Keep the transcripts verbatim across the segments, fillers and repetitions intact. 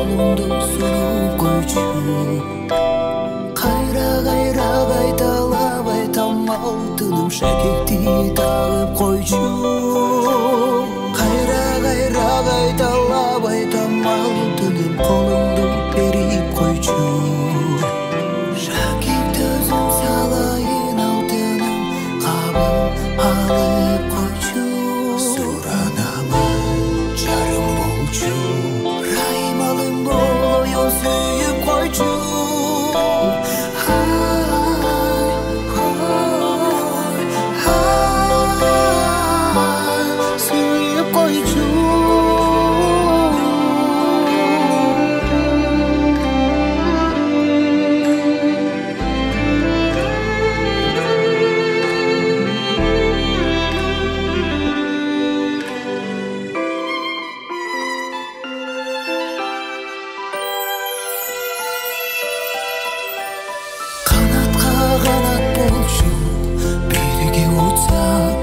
колуңду сунуп койчу. Кайра кайра кайталабай там алтыным шакекти тагып койчу. Кайра кайра кайталабай там алтыным колуңду берип койчу. Шакекти өзүм салайын алтыным кабыл алып койчу. Суранамын жарым болчу, раймалым болою сүйүп койчу. Kanat bolчу, birге учсак.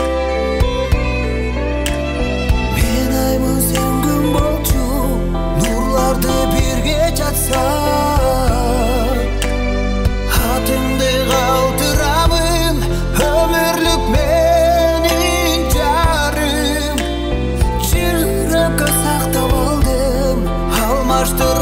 Мен аймын, сен күн болчу, нурларды бирге жатсак. Атыңды калтырамын, өмүрлүк менин жарым. Жүрөккө сактап алдым, алмашты